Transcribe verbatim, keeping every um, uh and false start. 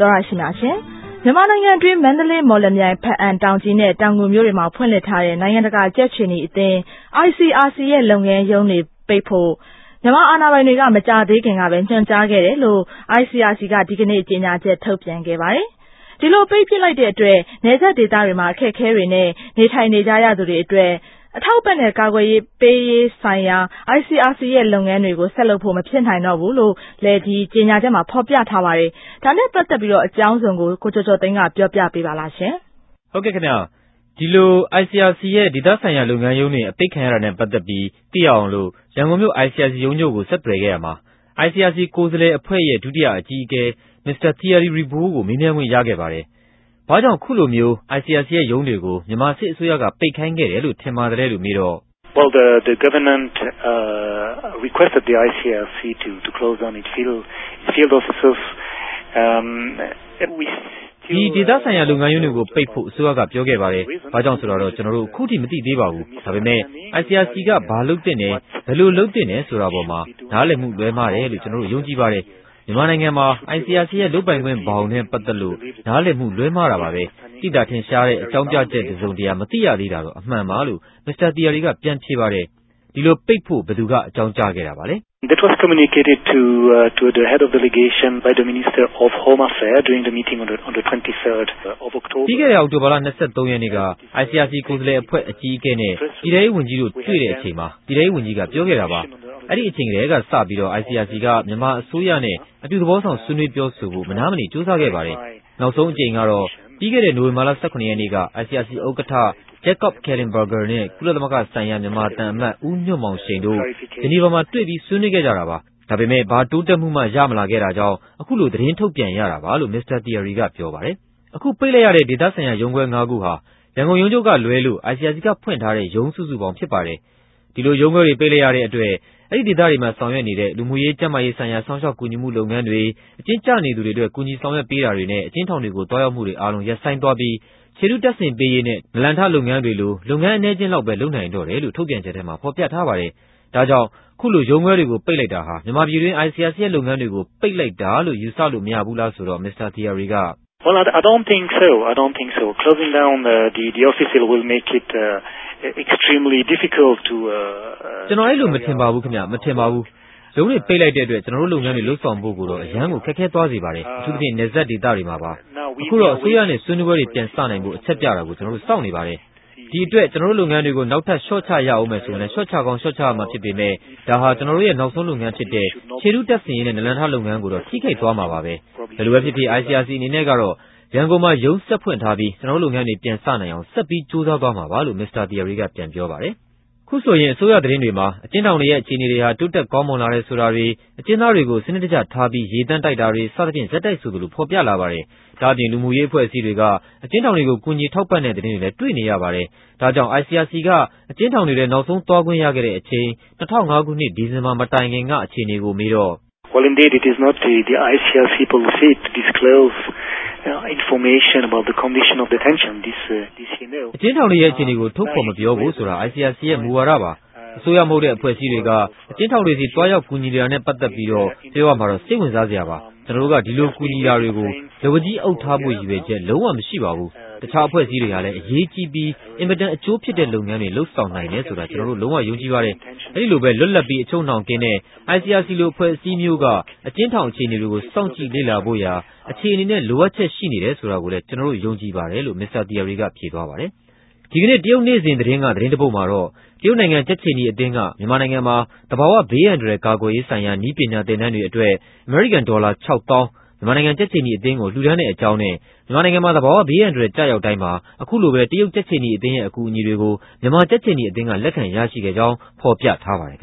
သောရရှိများရှင်မြန်မာနိုင်ငံတွင်းမန္တလေးမော်လမြိုင်ဖက်အံတောင်ကြီးနဲ့တောင်ငူမြို့တွေမှာဖွင့်လှစ်ထားတဲ့နိုင်ငံတကာကြက်ချီနီအသင်း I C R C ရဲ့လုပ်ငန်းရုံးတွေပိတ်ဖို့မြန်မာအာဏာပိုင်တွေကမကြာသေးခင်ကပဲညွှန်ကြားခဲ့တယ်လို့ I C R C ကဒီကနေ့ကြေညာချက်ထုတ်ပြန်ခဲ့ပါတယ်။ဒီလိုပိတ်ပစ်လိုက်တဲ့အတွက်နယ်စပ်ဒေသတွေမှာအခက်အခဲတွေနဲ့နေထိုင်နေကြရသူတွေအတွက်အထောက်အပံ့နဲ့ကာကွယ်ရေးပေးရေးဆိုင်ရာ I C R C ရဲ့လုပ်ငန်းတွေကိုဆက်လုပ်ဖို့မဖြစ်နိုင်တော့ဘူးလို့လည်းဒီကြေညာချက်မှာဖော်ပြထားပါတယ်။ဒါနဲ့ပတ်သက်ပြီးတော့အကြောင်းစုံကိုကိုကျော်ကျော်သိန်းကပြောပြပေးပါလားရှင်။ဟုတ်ကဲ့ခင်ဗျာဒီလို I C R C ရဲ့ဒေသဆိုင်ရာလုပ်ငန်းရုံးတွေအပိတ်ခံရတာနဲ့ပတ်သက်ပြီးသိရအောင်လို့ရန်ကုန်မြို့ I C R C ရုံးချုပ်ကိုဆက်သွယ်ခဲ့ရမှာ I C R C ကိုယ်စားလှယ်အဖွဲ့ရဲ့ဒုတိယအကြီးအကဲ Mister Thierry Riboud ကိုမေးမြန်းခွင့်ရခဲ့ပါတယ်။ဘာကြောင့်ခုလိုမျိုး I C R C ရဲ့ရုံးတွေကိုမြန်မာစစ်အစိုးရကပိတ်ခိုင်းခဲ့တယ်လို့ထင်ပါတယ်လို့မေးတော့ Well, the the government uh, requested the I C R C to to close down its field its field offices. Um, we ဒီဒေသဆိုင်ရာလုပ်ငန်းရုံးတွေကိုပိတ်ဖို့အစိုးရကပြောခဲ့ပါတယ်။ဘာကြောင့်ဆိုတော့ကျွန်တော်တို့အခုထိမသိသေးပါဘူး။ဒါပေမဲ့ I C R C ကဘာလုပ်တင်တယ်ဘယ်လိုလုပ်တင်တယ်ဆိုတာပေါ်မှာနားလည်မှုလွဲမှားတယ်လို့ကျွန်တော်တို့ယုံကြည်ပါတယ်။မြန်မာနိုင်ငံမှာ I C R C ရဲ့လုပ်ပိုင်ခွင့်ဘောင်နဲ့ပတ်သက်လို့နားလည်မှုလွဲမှားတာပါပဲ။တိတာထင်ရှားတဲ့အကြောင်းပြချက်တစုံတရာမသိရသေးတာတော့အမှန်ပါလို့ Mister Thierry ကပြန်ဖြေပါတယ်။ဒီလိုပိတ်ဖို့ဘယ်သူကအကြောင်းကြားခဲ့တာပါလဲ။ That was communicated to uh, to the head of delegation by the Minister of Home Affairs during the meeting on the on the twenty-third of October. ပြီးခဲ့တဲ့အောက်တိုဘာလ၂၃ရက်နေ့က I C R C ကိုယ်စားလှယ်အဖွဲ့အကြီးအကဲနဲ့ပြည်ထောင်ရေးဝန်ကြီးတို့တွေ့တဲ့အချိန်မှာပြည်ထောင်ရေးဝန်ကြီးကပြောခဲ့တာပါ။အဲ့ဒီအချိန်ကလေးကစပြီးတော့ I C R C ကမြန်မာအစိုးရနဲ့အတူသဘောဆောင်ဆွေးနွေးပြောဆိုဖို့မနာမနေစူးစမ်းခဲ့ပါတယ်။နောက်ဆုံးအကြိမ်ကတော့ပြီးခဲ့တဲ့နိုဝင်ဘာလ၁၇ရက်နေ့က I C R C ဥက္ကဋ္ဌJacob Kellenberger နဲ့ကုလသမဂ္ဂဆိုင်ရာမြန်မာတန်အမတ်ဦးညွန့်မောင်ရှိန်တို့ဂျနီဗာမှာတွေ့ပြီးဆွေးနွေးခဲ့ကြတာပါ။ဒါပေမဲ့ဘာတိုးတက်မှုမှရမလာခဲ့တာကြောင့်အခုလိုသတင်းထုတ်ပြန်ရတာပါလို့ Mister Thierry ကပြောပါတယ်။အခုပိတ်လိုက်ရတဲ့ဒေသဆိုင်ရာရုံးခွဲ၅ခုဟာရန်ကုန်ရုံးချုပ်ကလွဲလို့ I C R C ကဖွင့်ထားတဲ့ရုံးစုစုပေါင်းဖြစ်ပါတယ်။ဒီလိုရုံးခွဲတွေပိတ်လိုက်ရတဲ့အတွက်အဲ့ဒီဒေသတွေမှာဆောင်ရွက်နေတဲ့လူမှုရေးကျန်းမာရေးဆိုင်ရာစောင့်ရှောက်ကူညီမှုလုပ်ငန်းတွေအကျဉ်းကျနေသူတွေအတွက်ကူညီဆောင်ရွက်ပေးတာတွေနဲ့အကျဉ်းထောင်တွေကိုတွားရောက်မှုတွေအားလုံးရပ်ဆိုင်းသွားပြီးခြေတုတပ်ဆင်ပေးရေးနဲ့နလန်ထလုပ်ငန်းတွေလိုလုပ်ငန်းအနည်းချင်းလောက်ပဲလုပ်နိုင်တော့တယ်လို့ထုတ်ပြန်ချက်ထဲမှာဖော်ပြထားပါတယ်။ဒါကြောင့်ခုလိုရုံးခွဲတွေကိုပိတ်လိုက်တာဟာမြန်မာပြည်တွင်း I C R C ရဲ့လုပ်ငန်းတွေကိုပိတ်လိုက်တာလို့ယူဆလို့မရဘူးလားဆိုတော့ Mister Thierry က Well, I, I don't think so. I don't think so. Closing down uh, the the office will make it uh, extremely difficult to. ကျွန်တော်အဲ့လိုမထင်ပါဘူးခင်ဗျမထင်ပါဘူး။ရုံးတွေပိတ်လိုက်တဲ့အတွက်ကျွန်တော်တို့လုပ်ငန်းတွေလှုပ်ဆောင်ဖို့ကိုတော့အရန်ကိုခက်ခဲသွားစေပါတယ်။အထူးသဖြင့်နယ်စပ်ဒေသတွေမှာပါ။အခုတော့အစိုးရနဲ့ဆွေးနွေးပွဲတွေပြန်စနိုင်ဖို့အချက်ပြတာကိုကျွန်တော်တို့စောင့်နေပါတယ်။ဒီအတွက်ကျွန်တော်တို့လုပ်ငန်းတွေကိုနောက်ထပ်ရှော့ချရအောင်မယ်ဆိုရင်လည်းရှော့ချကောင်းရှော့ချရမှာဖြစ်ပေမဲ့ဒါဟာကျွန်တော်တို့ရဲ့နောက်ဆုံးလုပ်ငန်းဖြစ်တဲ့ခြေတုတပ်ဆင်ရေးနဲ့နလန်ထလုပ်ငန်းကိုတော့ထိခိုက်သွားမှာပါပဲ။ဘယ်လိုပဲဖြစ်ဖြစ် I C R C အနေနဲ့ကတော့ရန်ကုန်မှာရုံးဆက်ဖွင့်ထားပြီးကျွန်တော်တို့လုပ်ငန်းတွေပြန်စနိုင်အောင်ဆက်ပြီးကြိုးစားသွားမှာပါလို့ Mister Thierry ကပြန်ပြောပါတယ်။ခုဆိုရင်အစိုးရသတင်းတွေမှာအကျဉ်းထောင်တွေရဲ့အခြေအနေတွေဟာတိုးတက်ကောင်းမွန်လာတဲ့ဆိုတာတွေအကျဉ်းသားတွေကိုစနစ်တကျထားပြီးရေတန်းတိုက်တာတွေစသဖြင့်ဇက်တိုက်ဆိုသလိုဖော်ပြလာပါတယ်။ဒါ့အပြင်လူမှုရေးအဖွဲ့အစည်းတွေကအကျဉ်းထောင်တွေကိုကူညီထောက်ပံ့တဲ့သတင်းတွေလည်းတွေ့နေရပါတယ်။ဒါကြောင့် I C R C ကအကျဉ်းထောင်တွေထဲနောက်ဆုံးသွားခွင့်ရခဲ့တဲ့အချိန်၂၀၀၅ခုနှစ်ဒီဇင်ဘာမတိုင်ခင်ကအခြေအနေကိုမေးတော့ Well, indeed, it is not the, the I C R C policy to disclose uh, information about the condition of detention. This, uh, this you know. အကျဉ်းထောင်တွေရဲ့အခြေအနေကိုထုတ်ဖော်မပြောဘူးဆိုတာ I C R C ရဲ့မူဝါဒပါ။အစိုးရမဟုတ်တဲ့အဖွဲ့အစည်းတွေကအကျဉ်းထောင်တွေစီတွားရောက်ကူညီနေတာနဲ့ပတ်သက်ပြီးတော့ပြောရမှာတော့စိတ်ဝင်စားစရာပါ။ကျွန်တော်တို့ကဒီလိုကူညီတာတွေကိုလက်ဝကြီးအုပ်ထားဖို့ရည်ရွယ်ချက်လုံးဝမရှိပါဘူး။တခြားအဖွဲ့အစည်းတွေကလည်းအရေးကြီးပြီးအင်မတန်အကျိုးဖြစ်တဲ့လုပ်ငန်းတွေလှုပ်ဆောင်နိုင်တယ်ဆိုတာကျွန်တော်တို့လုံးဝယုံကြည်ပါတယ်။အဲဒီလိုပဲလွတ်လပ်ပြီးအချုံနှောင်ကင်းတဲ့ I C R C လိုအဖွဲ့အစည်းမျိုးကအကျဉ်းထောင်အခြေအနေတွေကိုစောင့်ကြည့်လေ့လာဖို့ရာအခြေအနေနဲ့လိုအပ်ချက်ရှိနေတယ်ဆိုတာကိုလည်းကျွန်တော်တို့ယုံကြည်ပါတယ်လို့ Mister Thierry ကဖြေသွားပါတယ်။ဒီကနေ့တရုတ်နေ့စဉ်သတင်းကသတင်းတပုတ်မှာတော့တရုတ်နိုင်ငံကြက်ချီနီအသင်းကမြန်မာနိုင်ငံမှာတဘာဝဘေးအန္တရာယ်ကာကွယ်ရေးဆိုင်ရာနည်းပညာသင်တန်းတွေအတွက်အမေရိကန်ဒေါ်လာခြောက်သောင်းမြန်မာနိုင်ငံကြက်ချီနီအသင်းကိုလှူဒါန်းတဲ့အကြောင်းနဲ့မြန်မာနိုင်ငံမှာသဘာဝဘေးအန္တရာယ်ကြောက်ရောက်တိုင်းမှာအခုလိုပဲတရုတ်ကြက်ချီနီအသင်းရဲ့အကူအညီတွေကိုမြန်မာကြက်ချီနီအသင်းကလက်ခံရရှိခဲ့ကြောင်းဖော်ပြထားပါတယ်